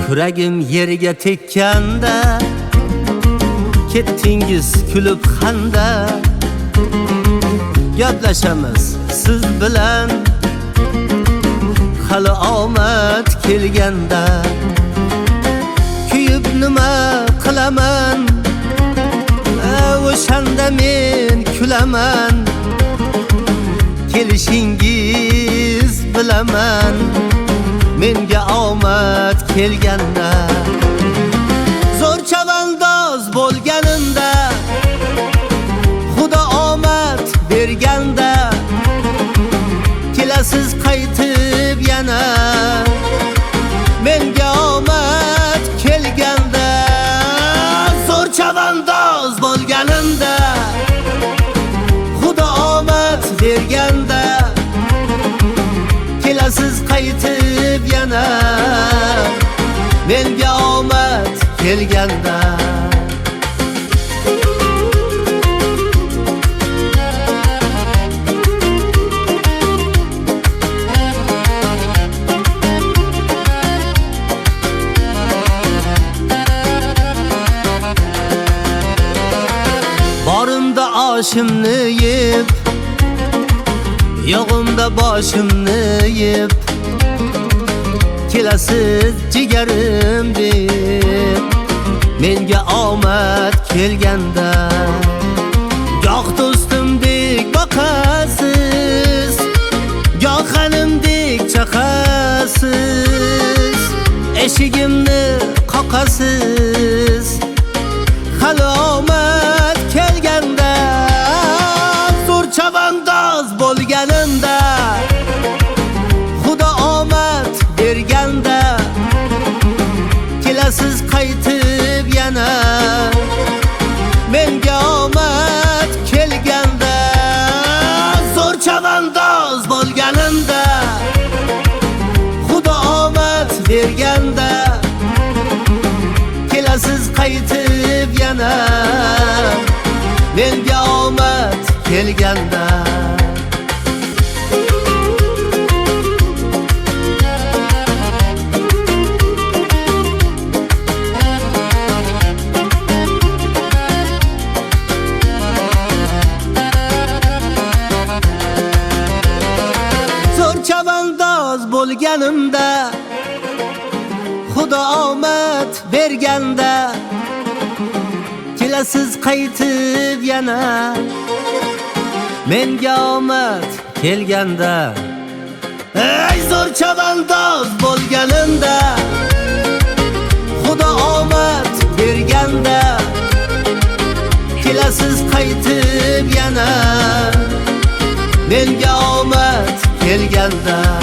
Kuragim yerga tekkanda ketdingiz kulib xanda. Gaplashamiz siz bilan hali omad kelganda. Kuyib nima qilaman, o'shanda men kulaman. Kelishingiz bilaman menga omad kelganda. Zo'r chavandoz bo'lganimda, Xudo omad berganda, kelasiz qaytib yana menga omad kelganda. Zo'r chavandoz bo'lganimda, Xudo omad berganda, kelasiz qaytib yana menga omad kelganda. Borimda oshimni yeb, yo'g'imda boshimni yeb, kelasiz jigarim deb menga omad kelganda. Goh do'stimdek boqasiz, goh xonimdek chaqasiz, eshigimni qoqasiz hali omad kelganda. Zo'r chavandoz bo'lganimda, Xudo omad berganda, kelasiz qaytib yana menga omad kelganda. Zo'r chavandoz bo'lganimda, Xudo omad berganda, kelasiz qaytib yana menga omad kelganda. Zo'r chavandoz bo'lganimda, Xudo omad berganda, kelasiz qaytib yana menga omad kelganda. Ey zo'r chavandoz bo'lganimda, Xudo omad berganda, kelasiz qaytib yana menga omad kelganda.